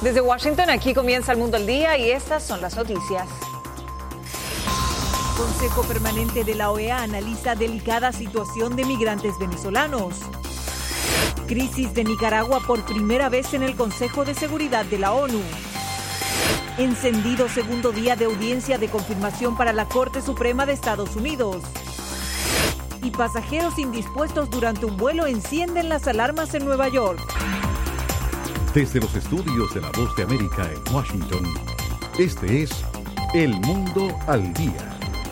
Desde Washington, aquí comienza El Mundo al Día y estas son las noticias. Consejo Permanente de la OEA analiza delicada situación de migrantes venezolanos. Crisis de Nicaragua por primera vez en el Consejo de Seguridad de la ONU. Encendido segundo día de audiencia de confirmación para la Corte Suprema de Estados Unidos. Y pasajeros indispuestos durante un vuelo encienden las alarmas en Nueva York. Desde los estudios de La Voz de América en Washington, este es El Mundo al Día.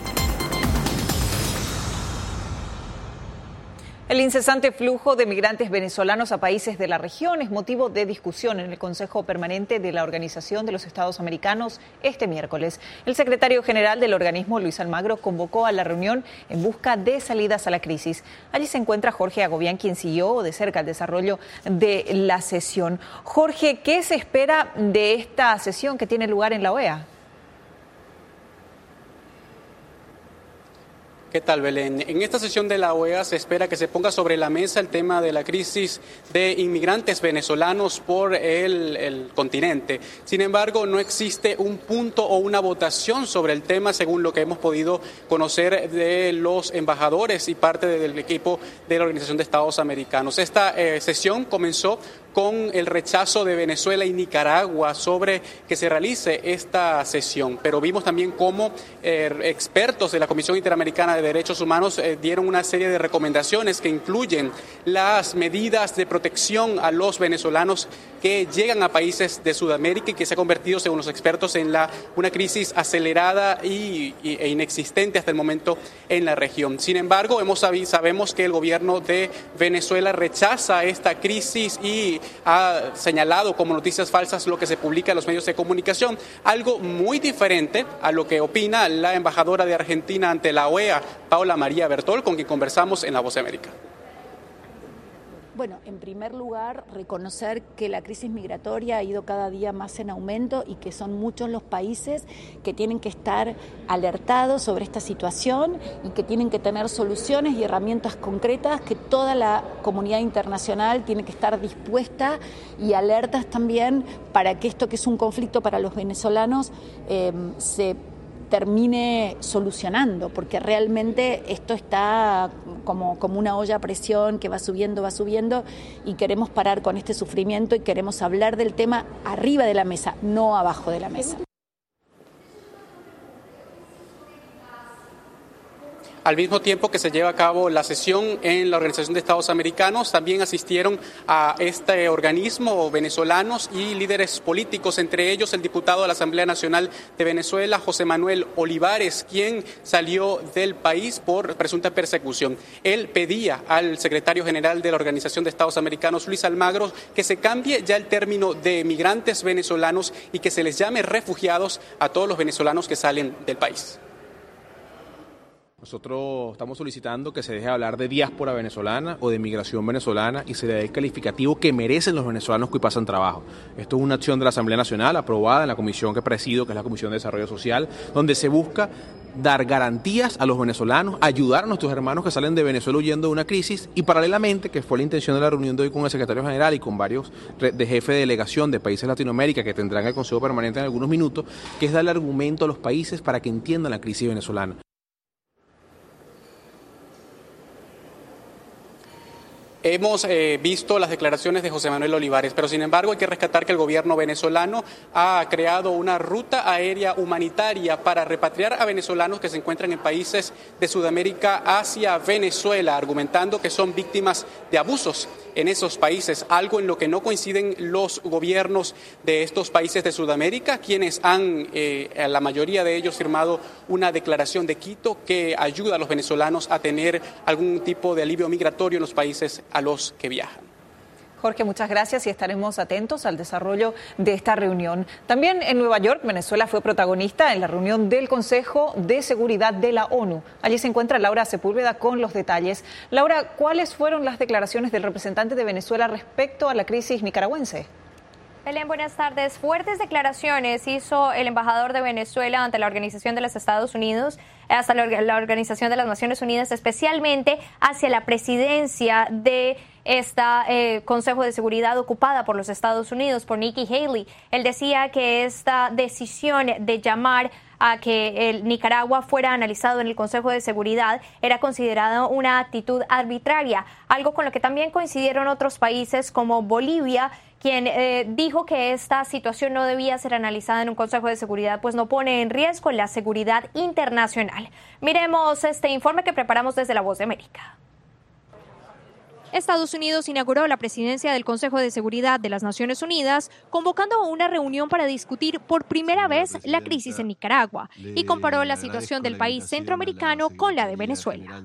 El incesante flujo de migrantes venezolanos a países de la región es motivo de discusión en el Consejo Permanente de la Organización de los Estados Americanos este miércoles. El secretario general del organismo, Luis Almagro, convocó a la reunión en busca de salidas a la crisis. Allí se encuentra Jorge Agobián, quien siguió de cerca el desarrollo de la sesión. Jorge, ¿qué se espera de esta sesión que tiene lugar en la OEA? ¿Qué tal, Belén? En esta sesión de la OEA se espera que se ponga sobre la mesa el tema de la crisis de inmigrantes venezolanos por el continente. Sin embargo, no existe un punto o una votación sobre el tema, según lo que hemos podido conocer de los embajadores y parte del equipo de la Organización de Estados Americanos. Esta sesión comenzó con el rechazo de Venezuela y Nicaragua sobre que se realice esta sesión. Pero vimos también cómo expertos de la Comisión Interamericana de Derechos Humanos dieron una serie de recomendaciones que incluyen las medidas de protección a los venezolanos que llegan a países de Sudamérica y que se ha convertido, según los expertos, en una crisis acelerada e inexistente hasta el momento en la región. Sin embargo, sabemos que el gobierno de Venezuela rechaza esta crisis y ha señalado como noticias falsas lo que se publica en los medios de comunicación, algo muy diferente a lo que opina la embajadora de Argentina ante la OEA, Paula María Bertol, con quien conversamos en La Voz de América. Bueno, en primer lugar, reconocer que la crisis migratoria ha ido cada día más en aumento y que son muchos los países que tienen que estar alertados sobre esta situación y que tienen que tener soluciones y herramientas concretas, que toda la comunidad internacional tiene que estar dispuesta y alertas también para que esto, que es un conflicto para los venezolanos, se termine solucionando, porque realmente esto está como una olla a presión que va subiendo y queremos parar con este sufrimiento y queremos hablar del tema arriba de la mesa, no abajo de la mesa. Al mismo tiempo que se lleva a cabo la sesión en la Organización de Estados Americanos, también asistieron a este organismo venezolanos y líderes políticos, entre ellos el diputado de la Asamblea Nacional de Venezuela, José Manuel Olivares, quien salió del país por presunta persecución. Él pedía al secretario general de la Organización de Estados Americanos, Luis Almagro, que se cambie ya el término de migrantes venezolanos y que se les llame refugiados a todos los venezolanos que salen del país. Nosotros estamos solicitando que se deje de hablar de diáspora venezolana o de migración venezolana y se le dé el calificativo que merecen los venezolanos que hoy pasan trabajo. Esto es una acción de la Asamblea Nacional aprobada en la comisión que presido, que es la Comisión de Desarrollo Social, donde se busca dar garantías a los venezolanos, ayudar a nuestros hermanos que salen de Venezuela huyendo de una crisis y paralelamente, que fue la intención de la reunión de hoy con el secretario general y con varios de jefe de delegación de países de Latinoamérica que tendrán el Consejo Permanente en algunos minutos, que es darle argumento a los países para que entiendan la crisis venezolana. Hemos visto las declaraciones de José Manuel Olivares, pero sin embargo hay que rescatar que el gobierno venezolano ha creado una ruta aérea humanitaria para repatriar a venezolanos que se encuentran en países de Sudamérica hacia Venezuela, argumentando que son víctimas de abusos en esos países, algo en lo que no coinciden los gobiernos de estos países de Sudamérica, quienes han, la mayoría de ellos, firmado una declaración de Quito que ayuda a los venezolanos a tener algún tipo de alivio migratorio en los países a los que viajan. Jorge, muchas gracias y estaremos atentos al desarrollo de esta reunión. También en Nueva York, Venezuela fue protagonista en la reunión del Consejo de Seguridad de la ONU. Allí se encuentra Laura Sepúlveda con los detalles. Laura, ¿cuáles fueron las declaraciones del representante de Venezuela respecto a la crisis nicaragüense? Belén, buenas tardes. Fuertes declaraciones hizo el embajador de Venezuela ante la Organización de los Estados Unidos, hasta la Organización de las Naciones Unidas, especialmente hacia la presidencia de esta Consejo de Seguridad ocupada por los Estados Unidos, por Nikki Haley. Él decía que esta decisión de llamar a que el Nicaragua fuera analizado en el Consejo de Seguridad era considerada una actitud arbitraria, algo con lo que también coincidieron otros países como Bolivia, quien dijo que esta situación no debía ser analizada en un Consejo de Seguridad, pues no pone en riesgo la seguridad internacional. Miremos este informe que preparamos desde La Voz de América. Estados Unidos inauguró la presidencia del Consejo de Seguridad de las Naciones Unidas, convocando a una reunión para discutir por primera vez la crisis en Nicaragua y comparó la situación del país centroamericano con la de Venezuela.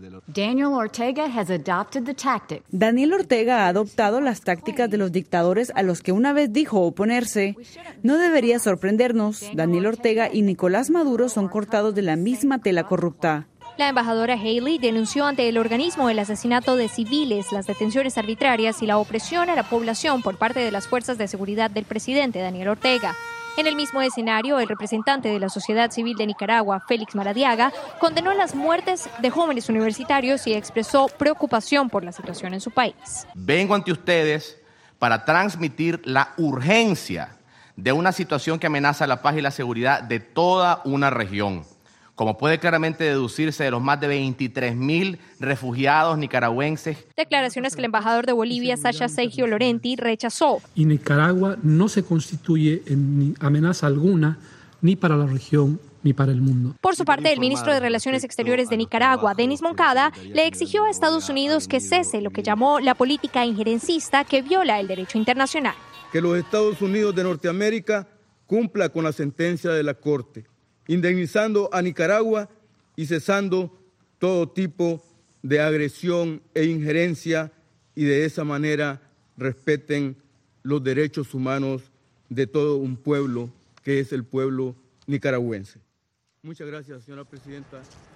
Daniel Ortega ha adoptado las tácticas de los dictadores a los que una vez dijo oponerse. No debería sorprendernos. Daniel Ortega y Nicolás Maduro son cortados de la misma tela corrupta. La embajadora Haley denunció ante el organismo el asesinato de civiles, las detenciones arbitrarias y la opresión a la población por parte de las fuerzas de seguridad del presidente Daniel Ortega. En el mismo escenario, el representante de la sociedad civil de Nicaragua, Félix Maradiaga, condenó las muertes de jóvenes universitarios y expresó preocupación por la situación en su país. Vengo ante ustedes para transmitir la urgencia de una situación que amenaza la paz y la seguridad de toda una región. Como puede claramente deducirse de los más de 23.000 refugiados nicaragüenses. Declaraciones que el embajador de Bolivia, Sasha Sergio Lorenti, rechazó. Y Nicaragua no se constituye en amenaza alguna ni para la región ni para el mundo. Por su parte, el ministro de Relaciones Exteriores de Nicaragua, Denis Moncada, le exigió a Estados Unidos que cese lo que llamó la política injerencista que viola el derecho internacional. Que los Estados Unidos de Norteamérica cumpla con la sentencia de la Corte, indemnizando a Nicaragua y cesando todo tipo de agresión e injerencia, y de esa manera respeten los derechos humanos de todo un pueblo que es el pueblo nicaragüense. Muchas gracias, señora presidenta.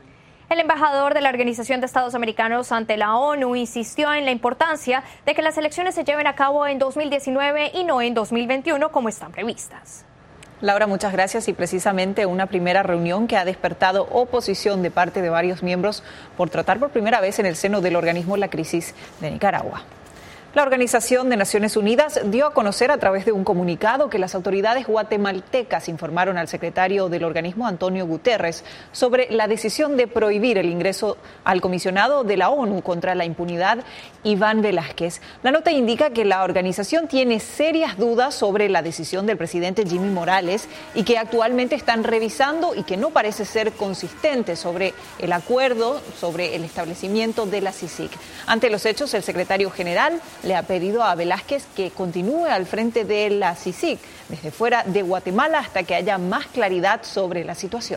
El embajador de la Organización de Estados Americanos ante la ONU insistió en la importancia de que las elecciones se lleven a cabo en 2019 y no en 2021 como están previstas. Laura, muchas gracias. Y precisamente una primera reunión que ha despertado oposición de parte de varios miembros por tratar por primera vez en el seno del organismo la crisis de Nicaragua. La Organización de Naciones Unidas dio a conocer a través de un comunicado que las autoridades guatemaltecas informaron al secretario del organismo, Antonio Guterres, sobre la decisión de prohibir el ingreso al comisionado de la ONU contra la impunidad, Iván Velázquez. La nota indica que la organización tiene serias dudas sobre la decisión del presidente Jimmy Morales y que actualmente están revisando y que no parece ser consistente sobre el acuerdo sobre el establecimiento de la CICIG. Ante los hechos, el secretario general le ha pedido a Velázquez que continúe al frente de la CICIG desde fuera de Guatemala hasta que haya más claridad sobre la situación.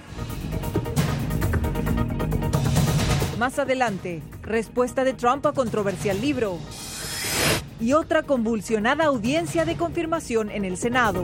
Más adelante, respuesta de Trump a controversial libro. Y otra convulsionada audiencia de confirmación en el Senado.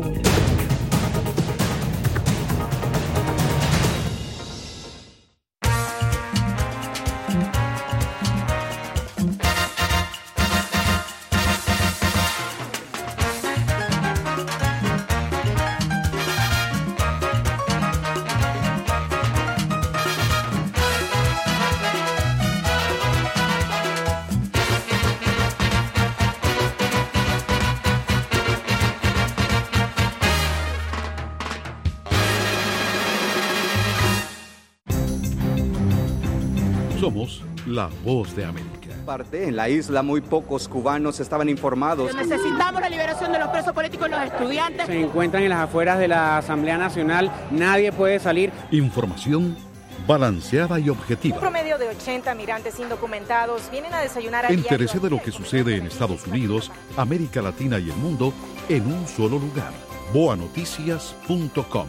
Somos la Voz de América. En la isla muy pocos cubanos estaban informados. Necesitamos la liberación de los presos políticos y los estudiantes. Se encuentran en las afueras de la Asamblea Nacional, nadie puede salir. Información balanceada y objetiva. Un promedio de 80 migrantes indocumentados vienen a desayunar a Entérese de lo que sucede en Estados Unidos, América Latina y el mundo en un solo lugar. boanoticias.com.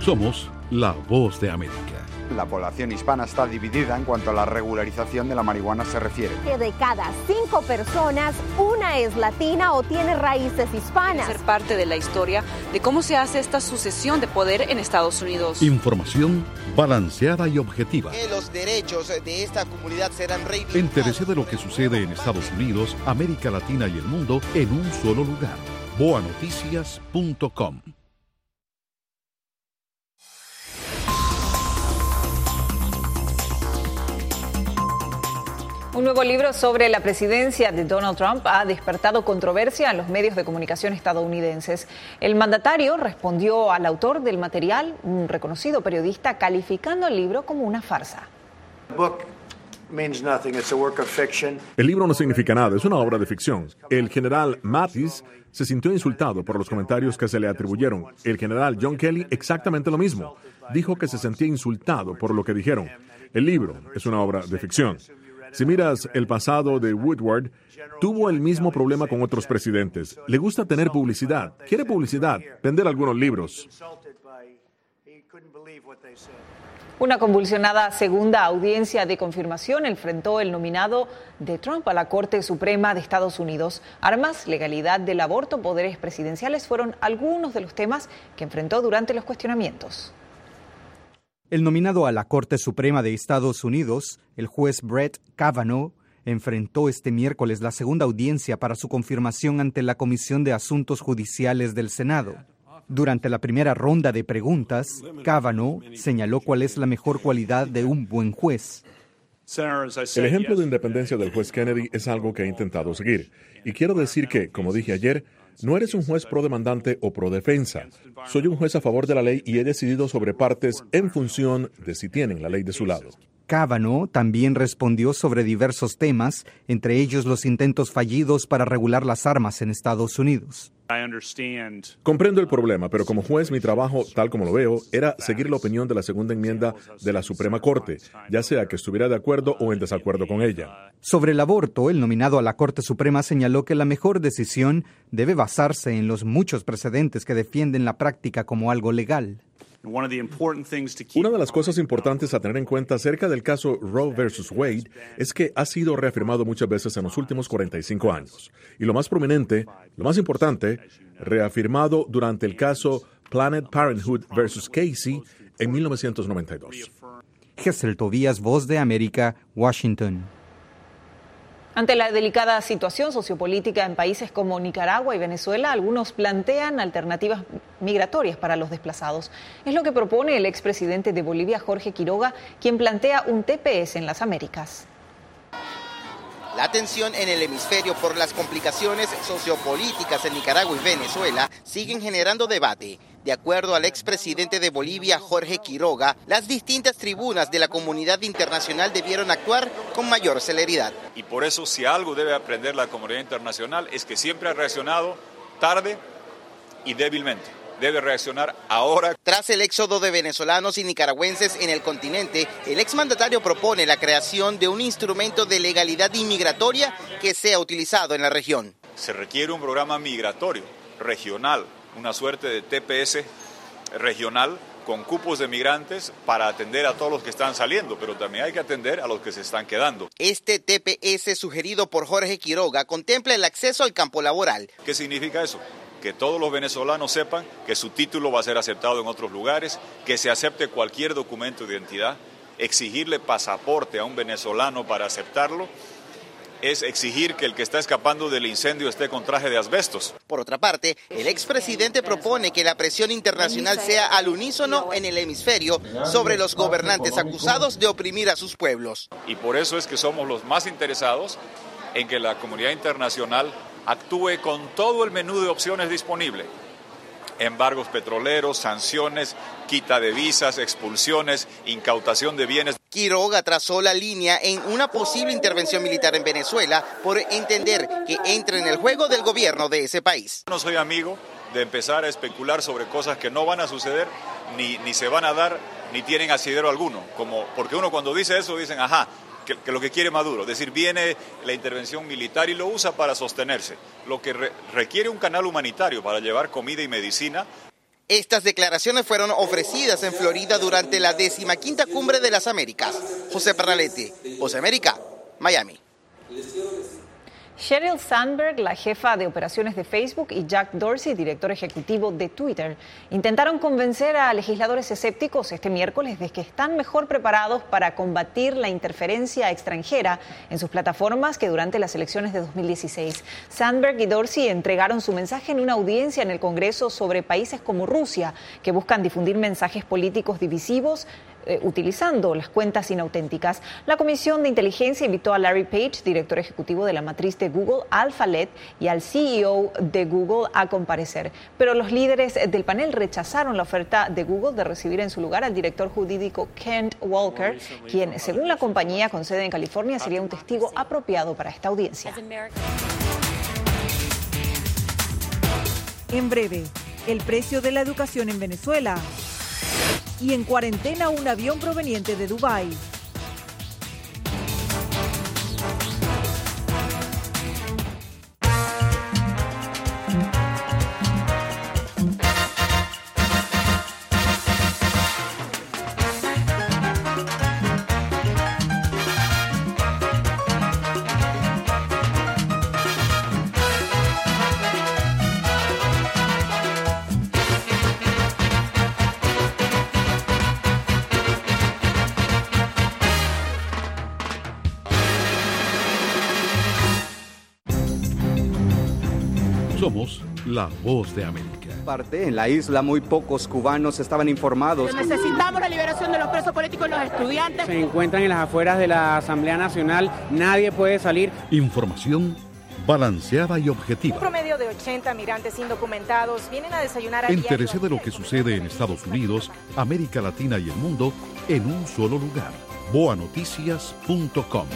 Somos la voz de América. La población hispana está dividida en cuanto a la regularización de la marihuana se refiere. Que de cada 5 personas, una es latina o tiene raíces hispanas. Ser parte de la historia de cómo se hace esta sucesión de poder en Estados Unidos. Información balanceada y objetiva. Que los derechos de esta comunidad serán reivindicados. Entérese de lo que sucede en Estados Unidos, América Latina y el mundo en un solo lugar. boanoticias.com. Un nuevo libro sobre la presidencia de Donald Trump ha despertado controversia en los medios de comunicación estadounidenses. El mandatario respondió al autor del material, un reconocido periodista, calificando el libro como una farsa. El libro no significa nada, es una obra de ficción. El general Mattis se sintió insultado por los comentarios que se le atribuyeron. El general John Kelly exactamente lo mismo. Dijo que se sentía insultado por lo que dijeron. El libro es una obra de ficción. Si miras el pasado de Woodward, tuvo el mismo problema con otros presidentes. Le gusta tener publicidad, quiere publicidad, vender algunos libros. Una convulsionada segunda audiencia de confirmación enfrentó el nominado de Trump a la Corte Suprema de Estados Unidos. Armas, legalidad del aborto, poderes presidenciales fueron algunos de los temas que enfrentó durante los cuestionamientos. El nominado a la Corte Suprema de Estados Unidos, el juez Brett Kavanaugh, enfrentó este miércoles la segunda audiencia para su confirmación ante la Comisión de Asuntos Judiciales del Senado. Durante la primera ronda de preguntas, Kavanaugh señaló cuál es la mejor cualidad de un buen juez. El ejemplo de independencia del juez Kennedy es algo que he intentado seguir. Y quiero decir que, como dije ayer, no eres un juez pro demandante o pro defensa. Soy un juez a favor de la ley y he decidido sobre partes en función de si tienen la ley de su lado. Kavanaugh también respondió sobre diversos temas, entre ellos los intentos fallidos para regular las armas en Estados Unidos. Comprendo el problema, pero como juez mi trabajo, tal como lo veo, era seguir la opinión de la segunda enmienda de la Suprema Corte, ya sea que estuviera de acuerdo o en desacuerdo con ella. Sobre el aborto, el nominado a la Corte Suprema señaló que la mejor decisión debe basarse en los muchos precedentes que defienden la práctica como algo legal. Una de las cosas importantes a tener en cuenta acerca del caso Roe versus Wade es que ha sido reafirmado muchas veces en los últimos 45 años. Y lo más prominente, lo más importante, reafirmado durante el caso Planned Parenthood versus Casey en 1992. Gesell Tobías, Voz de América, Washington. Ante la delicada situación sociopolítica en países como Nicaragua y Venezuela, algunos plantean alternativas migratorias para los desplazados. Es lo que propone el expresidente de Bolivia, Jorge Quiroga, quien plantea un TPS en las Américas. La tensión en el hemisferio por las complicaciones sociopolíticas en Nicaragua y Venezuela siguen generando debate. De acuerdo al expresidente de Bolivia, Jorge Quiroga, las distintas tribunas de la comunidad internacional debieron actuar con mayor celeridad. Y por eso, si algo debe aprender la comunidad internacional es que siempre ha reaccionado tarde y débilmente. Debe reaccionar ahora. Tras el éxodo de venezolanos y nicaragüenses en el continente, el exmandatario propone la creación de un instrumento de legalidad inmigratoria que sea utilizado en la región. Se requiere un programa migratorio regional, una suerte de TPS regional con cupos de migrantes para atender a todos los que están saliendo, pero también hay que atender a los que se están quedando. Este TPS sugerido por Jorge Quiroga contempla el acceso al campo laboral. ¿Qué significa eso? Que todos los venezolanos sepan que su título va a ser aceptado en otros lugares, que se acepte cualquier documento de identidad, exigirle pasaporte a un venezolano para aceptarlo, es exigir que el que está escapando del incendio esté con traje de asbestos. Por otra parte, el expresidente propone que la presión internacional sea al unísono en el hemisferio sobre los gobernantes acusados de oprimir a sus pueblos. Y por eso es que somos los más interesados en que la comunidad internacional actúe con todo el menú de opciones disponible. Embargos petroleros, sanciones, quita de visas, expulsiones, incautación de bienes. Quiroga trazó la línea en una posible intervención militar en Venezuela por entender que entra en el juego del gobierno de ese país. No soy amigo de empezar a especular sobre cosas que no van a suceder, ni se van a dar, ni tienen asidero alguno. Porque uno cuando dice eso, dicen, ajá, que lo que quiere Maduro, es decir, viene la intervención militar y lo usa para sostenerse, lo que requiere un canal humanitario para llevar comida y medicina. Estas declaraciones fueron ofrecidas en Florida durante la 15ª Cumbre de las Américas. José Pernalete, Voz de América, Miami. Sheryl Sandberg, la jefa de operaciones de Facebook, y Jack Dorsey, director ejecutivo de Twitter, intentaron convencer a legisladores escépticos este miércoles de que están mejor preparados para combatir la interferencia extranjera en sus plataformas que durante las elecciones de 2016. Sandberg y Dorsey entregaron su mensaje en una audiencia en el Congreso sobre países como Rusia, que buscan difundir mensajes políticos divisivos utilizando las cuentas inauténticas. La Comisión de Inteligencia invitó a Larry Page, director ejecutivo de la matriz de Google, Alphabet, y al CEO de Google a comparecer. Pero los líderes del panel rechazaron la oferta de Google de recibir en su lugar al director jurídico Kent Walker, quien, según la compañía con sede en California, sería un testigo apropiado para esta audiencia. En breve, el precio de la educación en Venezuela. Y en cuarentena un avión proveniente de Dubái. Somos la Voz de América. En la isla muy pocos cubanos estaban informados. Necesitamos la liberación de los presos políticos y los estudiantes. Se encuentran en las afueras de la Asamblea Nacional, nadie puede salir. Información balanceada y objetiva. Un promedio de 80 migrantes indocumentados vienen a desayunar a diario. Entérese de lo que sucede en Estados Unidos, América Latina y el mundo en un solo lugar. boanoticias.com.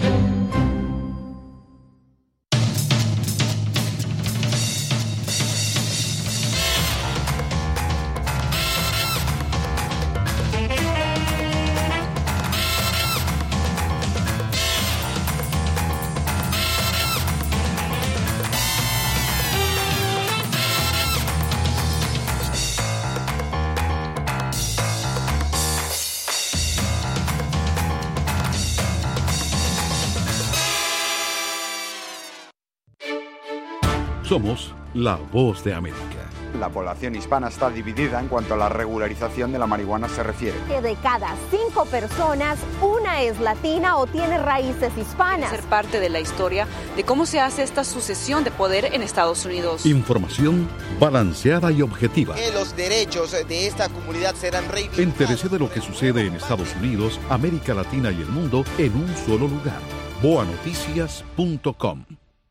Somos la Voz de América. La población hispana está dividida en cuanto a la regularización de la marihuana se refiere. Que de cada 5 personas, una es latina o tiene raíces hispanas. Ser parte de la historia de cómo se hace esta sucesión de poder en Estados Unidos. Información balanceada y objetiva. Que los derechos de esta comunidad serán reivindicados. Entérese de lo que sucede en Estados Unidos, América Latina y el mundo en un solo lugar. boanoticias.com.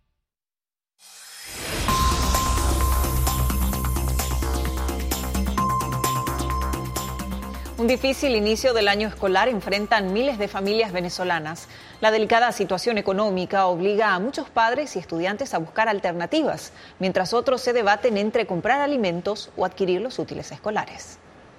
Un difícil inicio del año escolar enfrentan miles de familias venezolanas. La delicada situación económica obliga a muchos padres y estudiantes a buscar alternativas, mientras otros se debaten entre comprar alimentos o adquirir los útiles escolares.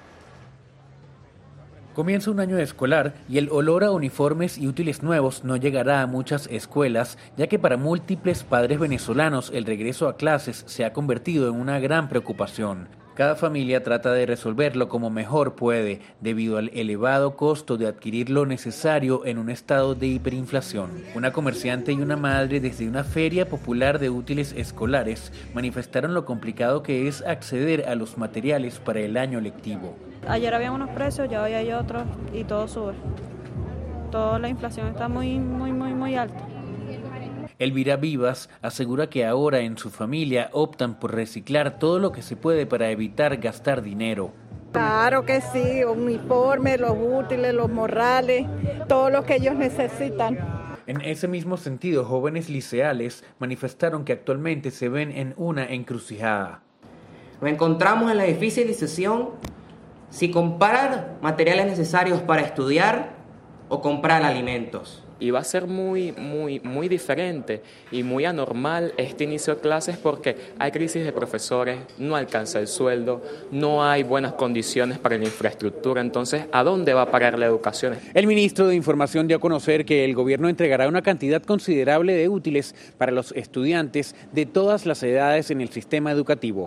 Comienza un año escolar y el olor a uniformes y útiles nuevos no llegará a muchas escuelas, ya que para múltiples padres venezolanos el regreso a clases se ha convertido en una gran preocupación. Cada familia trata de resolverlo como mejor puede, debido al elevado costo de adquirir lo necesario en un estado de hiperinflación. Una comerciante y una madre desde una feria popular de útiles escolares manifestaron lo complicado que es acceder a los materiales para el año lectivo. Ayer había unos precios, ya hoy hay otros y todo sube. Toda la inflación está muy alta. Elvira Vivas asegura que ahora en su familia optan por reciclar todo lo que se puede para evitar gastar dinero. Claro que sí, uniformes, los útiles, los morrales, todo lo que ellos necesitan. En ese mismo sentido, jóvenes liceales manifestaron que actualmente se ven en una encrucijada. Nos encontramos en la difícil decisión si comprar materiales necesarios para estudiar o comprar alimentos. Y va a ser muy diferente y muy anormal este inicio de clases porque hay crisis de profesores, no alcanza el sueldo, no hay buenas condiciones para la infraestructura. Entonces, ¿a dónde va a parar la educación? El ministro de Información dio a conocer que el gobierno entregará una cantidad considerable de útiles para los estudiantes de todas las edades en el sistema educativo.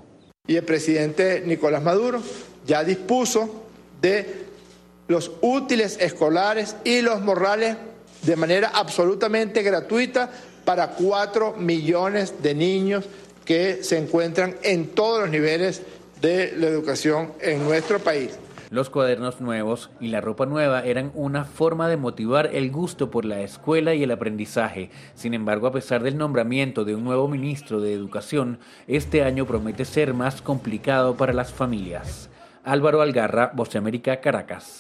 Y el presidente Nicolás Maduro ya dispuso de los útiles escolares y los morrales de manera absolutamente gratuita para 4 millones de niños que se encuentran en todos los niveles de la educación en nuestro país. Los cuadernos nuevos y la ropa nueva eran una forma de motivar el gusto por la escuela y el aprendizaje. Sin embargo, a pesar del nombramiento de un nuevo ministro de Educación, este año promete ser más complicado para las familias. Álvaro Algarra, Voz de América, Caracas.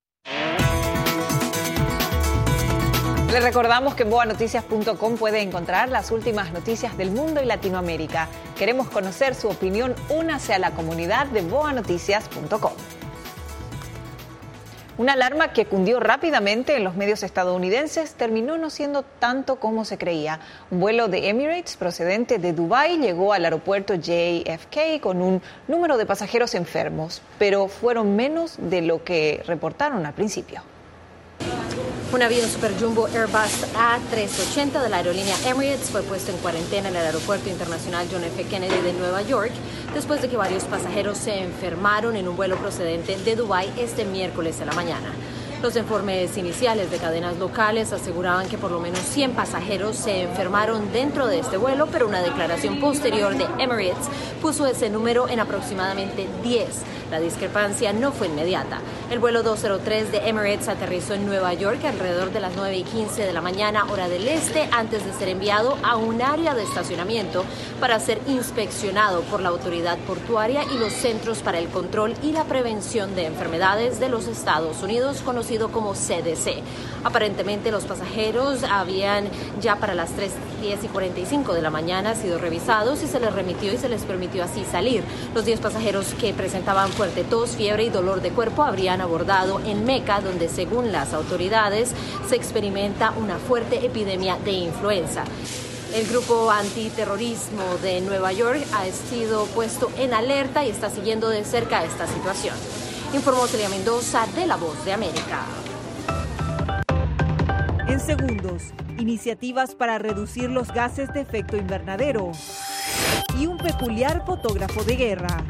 Les recordamos que en boanoticias.com puede encontrar las últimas noticias del mundo y Latinoamérica. Queremos conocer su opinión. Únase a la comunidad de boanoticias.com. Una alarma que cundió rápidamente en los medios estadounidenses terminó no siendo tanto como se creía. Un vuelo de Emirates procedente de Dubái llegó al aeropuerto JFK con un número de pasajeros enfermos, pero fueron menos de lo que reportaron al principio. Un avión Super Jumbo Airbus A380 de la aerolínea Emirates fue puesto en cuarentena en el Aeropuerto Internacional John F. Kennedy de Nueva York después de que varios pasajeros se enfermaron en un vuelo procedente de Dubái este miércoles a la mañana. Los informes iniciales de cadenas locales aseguraban que por lo menos 100 pasajeros se enfermaron dentro de este vuelo, pero una declaración posterior de Emirates puso ese número en aproximadamente 10. La discrepancia no fue inmediata. El vuelo 203 de Emirates aterrizó en Nueva York alrededor de las 9:15 de la mañana, hora del este, antes de ser enviado a un área de estacionamiento para ser inspeccionado por la autoridad portuaria y los Centros para el Control y la Prevención de Enfermedades de los Estados Unidos, conocido como CDC. Aparentemente los pasajeros habían ya para las 3:10:45 de la mañana sido revisados y se les remitió y se les permitió así salir. Los 10 pasajeros que presentaban fuerte tos, fiebre y dolor de cuerpo habrían abordado en Meca, donde según las autoridades se experimenta una fuerte epidemia de influenza. El grupo antiterrorismo de Nueva York ha sido puesto en alerta y está siguiendo de cerca esta situación. Informó Celia Mendoza de La Voz de América. En segundos, iniciativas para reducir los gases de efecto invernadero y un peculiar fotógrafo de guerra.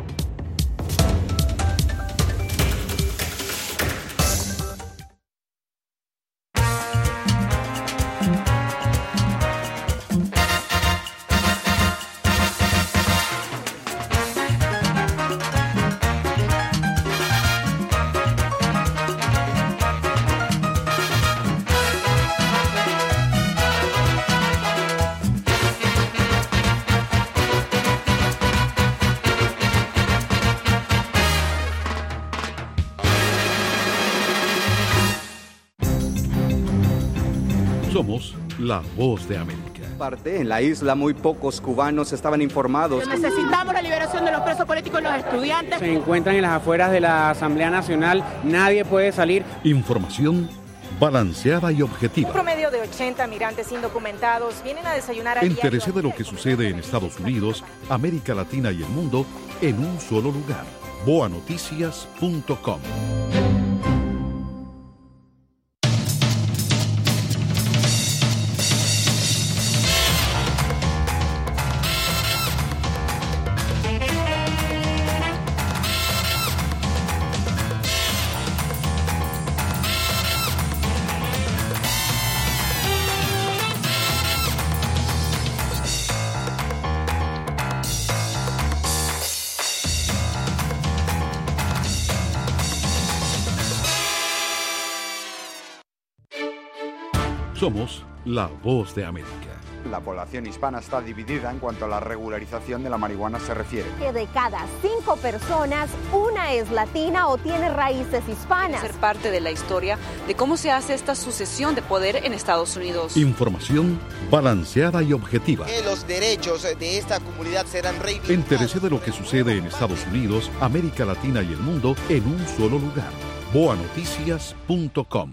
Somos la Voz de América. En la isla muy pocos cubanos estaban informados. Necesitamos la liberación de los presos políticos y los estudiantes. Se encuentran en las afueras de la Asamblea Nacional, nadie puede salir. Información balanceada y objetiva. Un promedio de 80 migrantes indocumentados vienen a desayunar a diario. Entérese de lo que sucede en Estados Unidos, América Latina y el mundo en un solo lugar. boanoticias.com. Somos la Voz de América. La población hispana está dividida en cuanto a la regularización de la marihuana se refiere. Que de cada 5 personas, una es latina o tiene raíces hispanas. Ser parte de la historia de cómo se hace esta sucesión de poder en Estados Unidos. Información balanceada y objetiva. Que los derechos de esta comunidad serán reivindicados. Entérese de lo que sucede en Estados Unidos, América Latina y el mundo en un solo lugar. boanoticias.com.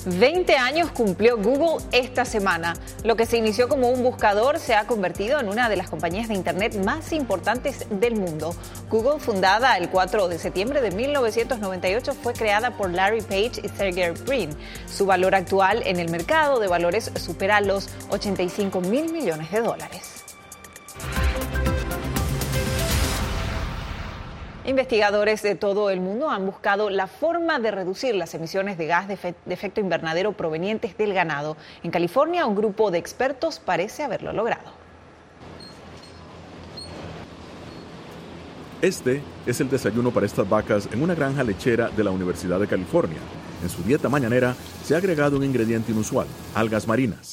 20 años cumplió Google esta semana. Lo que se inició como un buscador se ha convertido en una de las compañías de Internet más importantes del mundo. Google, fundada el 4 de septiembre de 1998, fue creada por Larry Page y Sergey Brin. Su valor actual en el mercado de valores supera los $85 mil millones. Investigadores de todo el mundo han buscado la forma de reducir las emisiones de gas de efecto invernadero provenientes del ganado. En California, un grupo de expertos parece haberlo logrado. Este es el desayuno para estas vacas en una granja lechera de la Universidad de California. En su dieta mañanera se ha agregado un ingrediente inusual, algas marinas.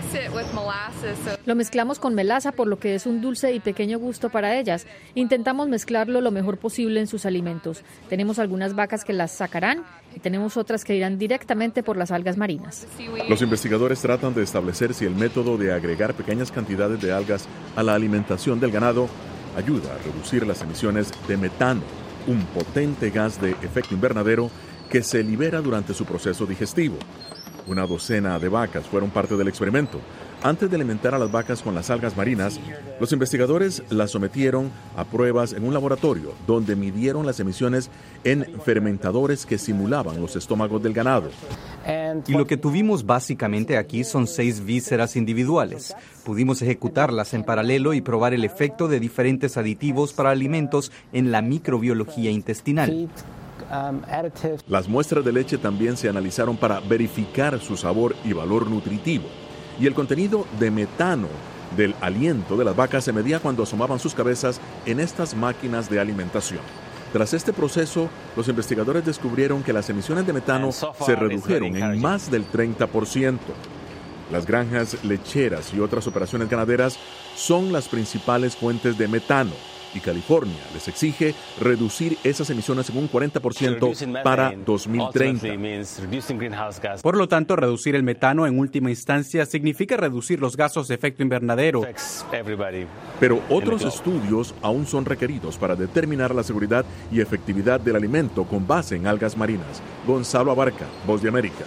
Lo mezclamos con melaza, por lo que es un dulce y pequeño gusto para ellas. Intentamos mezclarlo lo mejor posible en sus alimentos. Tenemos algunas vacas que las sacarán y tenemos otras que irán directamente por las algas marinas. Los investigadores tratan de establecer si el método de agregar pequeñas cantidades de algas a la alimentación del ganado ayuda a reducir las emisiones de metano, un potente gas de efecto invernadero que se libera durante su proceso digestivo. Una docena de vacas fueron parte del experimento. Antes de alimentar a las vacas con las algas marinas, los investigadores las sometieron a pruebas en un laboratorio donde midieron las emisiones en fermentadores que simulaban los estómagos del ganado. Y lo que tuvimos básicamente aquí son 6 vísceras individuales. Pudimos ejecutarlas en paralelo y probar el efecto de diferentes aditivos para alimentos en la microbiología intestinal. Las muestras de leche también se analizaron para verificar su sabor y valor nutritivo. Y el contenido de metano del aliento de las vacas se medía cuando asomaban sus cabezas en estas máquinas de alimentación. Tras este proceso, los investigadores descubrieron que las emisiones de metano se redujeron en más del 30%. Las granjas lecheras y otras operaciones ganaderas son las principales fuentes de metano. Y California les exige reducir esas emisiones en un 40% para 2030. Por lo tanto, reducir el metano en última instancia significa reducir los gases de efecto invernadero. Pero otros estudios aún son requeridos para determinar la seguridad y efectividad del alimento con base en algas marinas. Gonzalo Abarca, Voz de América.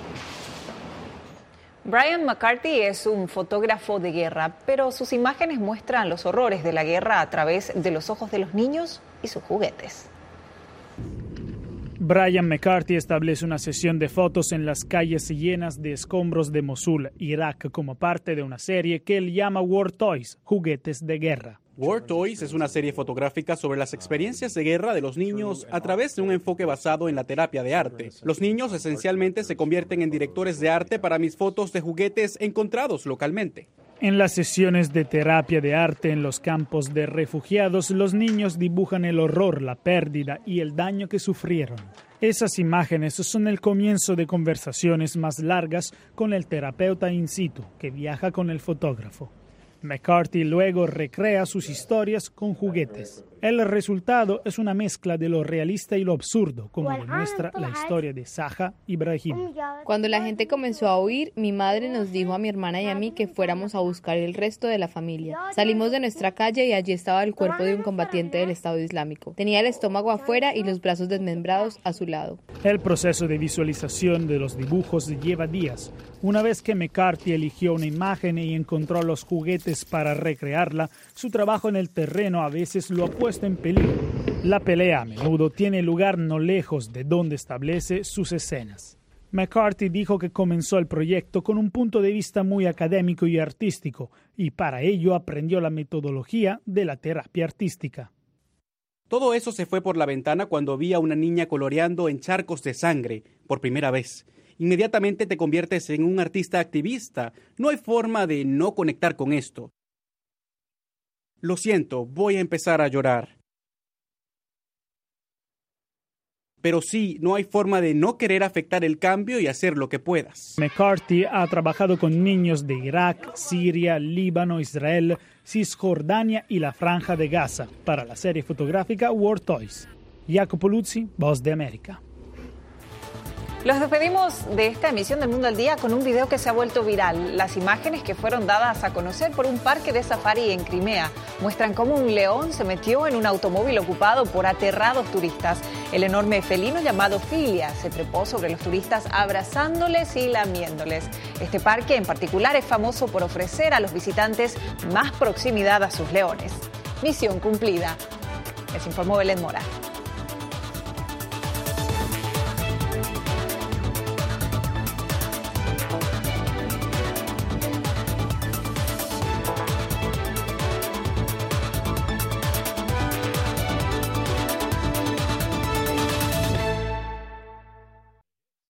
Brian McCarthy es un fotógrafo de guerra, pero sus imágenes muestran los horrores de la guerra a través de los ojos de los niños y sus juguetes. Brian McCarthy establece una sesión de fotos en las calles llenas de escombros de Mosul, Irak, como parte de una serie que él llama War Toys, juguetes de guerra. War Toys es una serie fotográfica sobre las experiencias de guerra de los niños a través de un enfoque basado en la terapia de arte. Los niños esencialmente se convierten en directores de arte para mis fotos de juguetes encontrados localmente. En las sesiones de terapia de arte en los campos de refugiados, los niños dibujan el horror, la pérdida y el daño que sufrieron. Esas imágenes son el comienzo de conversaciones más largas con el terapeuta in situ, que viaja con el fotógrafo. McCarthy luego recrea sus historias con juguetes. El resultado es una mezcla de lo realista y lo absurdo, como demuestra la historia de Zaha Ibrahim. Cuando la gente comenzó a huir, mi madre nos dijo a mi hermana y a mí que fuéramos a buscar el resto de la familia. Salimos de nuestra calle y allí estaba el cuerpo de un combatiente del Estado Islámico. Tenía el estómago afuera y los brazos desmembrados a su lado. El proceso de visualización de los dibujos lleva días. Una vez que McCarthy eligió una imagen y encontró los juguetes para recrearla, su trabajo en el terreno a veces lo ha puesto en peligro. La pelea a menudo tiene lugar no lejos de donde establece sus escenas. McCarthy dijo que comenzó el proyecto con un punto de vista muy académico y artístico, y para ello aprendió la metodología de la terapia artística. Todo eso se fue por la ventana cuando vi a una niña coloreando en charcos de sangre por primera vez. Inmediatamente te conviertes en un artista activista. No hay forma de no conectar con esto. Lo siento, voy a empezar a llorar. Pero sí, no hay forma de no querer afectar el cambio y hacer lo que puedas. McCarthy ha trabajado con niños de Irak, Siria, Líbano, Israel, Cisjordania y la Franja de Gaza para la serie fotográfica War Toys. Jacopo Luzzi, Voz de América. Los despedimos de esta emisión del Mundo al Día con un video que se ha vuelto viral. Las imágenes que fueron dadas a conocer por un parque de safari en Crimea muestran cómo un león se metió en un automóvil ocupado por aterrados turistas. El enorme felino llamado Filia se trepó sobre los turistas abrazándoles y lamiéndoles. Este parque en particular es famoso por ofrecer a los visitantes más proximidad a sus leones. Misión cumplida. Les informó Belén Mora.